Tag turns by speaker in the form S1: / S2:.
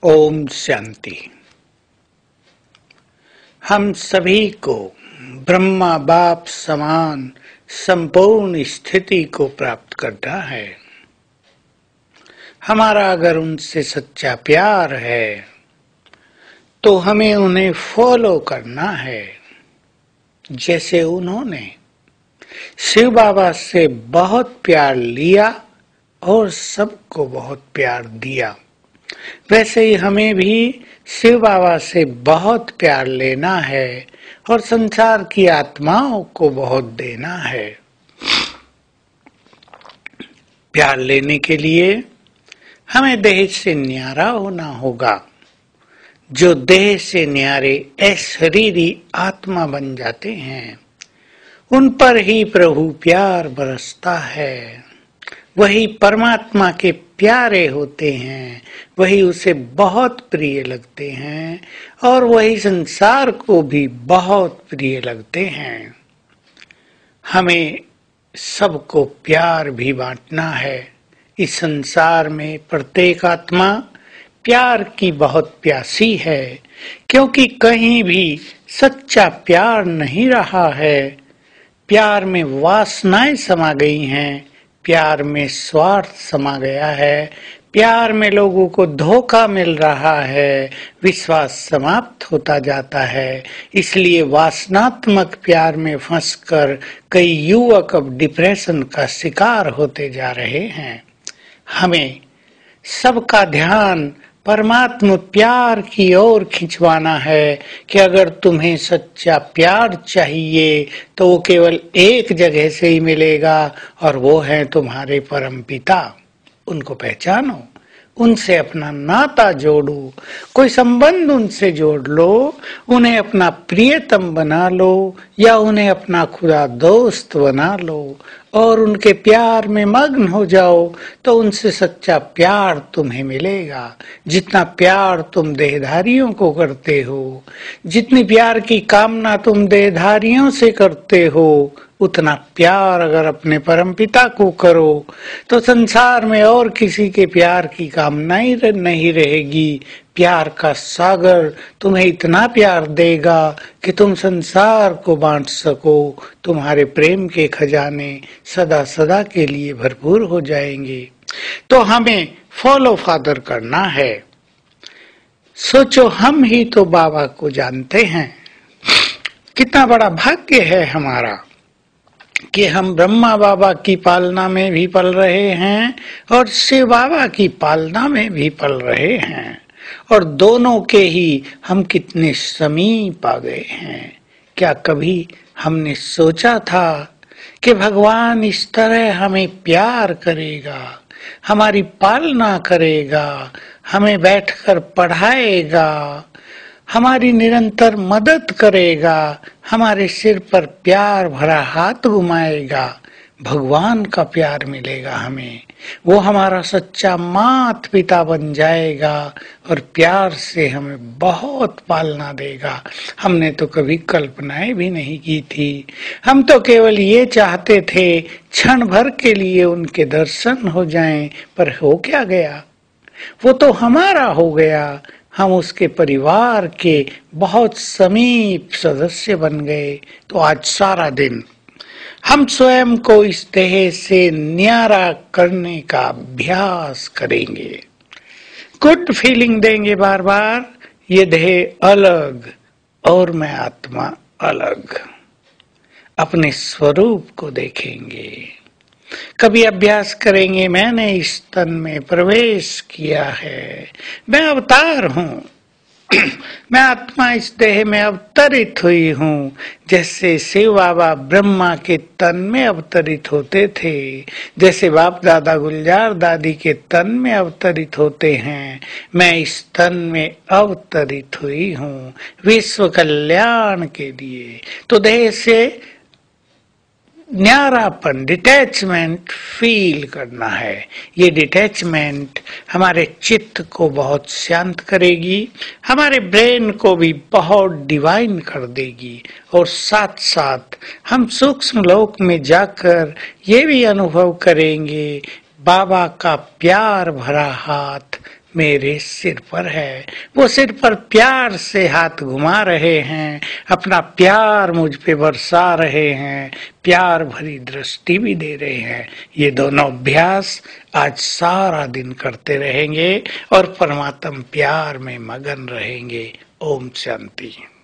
S1: ओम शांति। हम सभी को ब्रह्मा बाप समान संपूर्ण स्थिति को प्राप्त करना है। हमारा अगर उनसे सच्चा प्यार है तो हमें उन्हें फॉलो करना है। जैसे उन्होंने शिव बाबा से बहुत प्यार लिया और सबको बहुत प्यार दिया, वैसे ही हमें भी शिव बाबा से बहुत प्यार लेना है और संसार की आत्माओं को बहुत देना है। प्यार लेने के लिए हमें देह से न्यारा होना होगा। जो देह से न्यारे अशरीरी आत्मा बन जाते हैं, उन पर ही प्रभु प्यार बरसता है। वही परमात्मा के प्यारे होते हैं, वही उसे बहुत प्रिय लगते हैं और वही संसार को भी बहुत प्रिय लगते हैं। हमें सबको प्यार भी बांटना है। इस संसार में प्रत्येक आत्मा प्यार की बहुत प्यासी है, क्योंकि कहीं भी सच्चा प्यार नहीं रहा है। प्यार में वासनाएं समा गई हैं, प्यार में स्वार्थ समा गया है, प्यार में लोगों को धोखा मिल रहा है, विश्वास समाप्त होता जाता है। इसलिए वासनात्मक प्यार में फंसकर कई युवक अब डिप्रेशन का शिकार होते जा रहे हैं। हमें सबका ध्यान परमात्मा प्यार की ओर खिंचवाना है कि अगर तुम्हें सच्चा प्यार चाहिए तो वो केवल एक जगह से ही मिलेगा, और वो है तुम्हारे परम पिता। उनको पहचानो, उनसे अपना नाता जोड़ो, कोई संबंध उनसे जोड़ लो, उन्हें अपना प्रियतम बना लो या उन्हें अपना खुदा दोस्त बना लो और उनके प्यार में मग्न हो जाओ, तो उनसे सच्चा प्यार तुम्हें मिलेगा। जितना प्यार तुम देहधारियों को करते हो, जितनी प्यार की कामना तुम देहधारियों से करते हो, उतना प्यार अगर अपने परमपिता को करो तो संसार में और किसी के प्यार की कामना ही नहीं रहेगी। प्यार का सागर तुम्हें इतना प्यार देगा कि तुम संसार को बांट सको। तुम्हारे प्रेम के खजाने सदा सदा के लिए भरपूर हो जाएंगे। तो हमें फॉलो फादर करना है। सोचो, हम ही तो बाबा को जानते हैं। कितना बड़ा भाग्य है हमारा कि हम ब्रह्मा बाबा की पालना में भी पल रहे हैं और शिव बाबा की पालना में भी पल रहे हैं, और दोनों के ही हम कितने समीप आ गए हैं। क्या कभी हमने सोचा था कि भगवान इस तरह हमें प्यार करेगा, हमारी पालना करेगा, हमें बैठकर पढ़ाएगा, हमारी निरंतर मदद करेगा, हमारे सिर पर प्यार भरा हाथ घुमाएगा। भगवान का प्यार मिलेगा हमें, वो हमारा सच्चा माता पिता बन जाएगा और प्यार से हमें बहुत पालना देगा। हमने तो कभी कल्पनाएं भी नहीं की थी। हम तो केवल ये चाहते थे क्षण भर के लिए उनके दर्शन हो जाएं, पर हो क्या गया? वो तो हमारा हो गया। हम उसके परिवार के बहुत समीप सदस्य बन गए। तो आज सारा दिन हम स्वयं को इस देह से न्यारा करने का अभ्यास करेंगे। गुड फीलिंग देंगे बार बार, ये देह अलग और मैं आत्मा अलग। अपने स्वरूप को देखेंगे। कभी अभ्यास करेंगे, मैंने इस तन में प्रवेश किया है, मैं अवतार हूँ, मैं आत्मा इस देह में अवतरित हुई हूँ। जैसे शिव बाबा ब्रह्मा के तन में अवतरित होते थे, जैसे बाप दादा गुलजार दादी के तन में अवतरित होते हैं, मैं इस तन में अवतरित हुई हूँ विश्व कल्याण के लिए। तो देह से न्यारापन, डिटैचमेंट फील करना है। ये डिटैचमेंट हमारे चित्त को बहुत शांत करेगी, हमारे ब्रेन को भी बहुत डिवाइन कर देगी, और साथ साथ हम सूक्ष्म लोक में जाकर ये भी अनुभव करेंगे बाबा का प्यार भरा हाथ मेरे सिर पर है। वो सिर पर प्यार से हाथ घुमा रहे हैं, अपना प्यार मुझ पे बरसा रहे हैं, प्यार भरी दृष्टि भी दे रहे हैं। ये दोनों अभ्यास आज सारा दिन करते रहेंगे और परमात्मा प्यार में मगन रहेंगे। ओम शांति।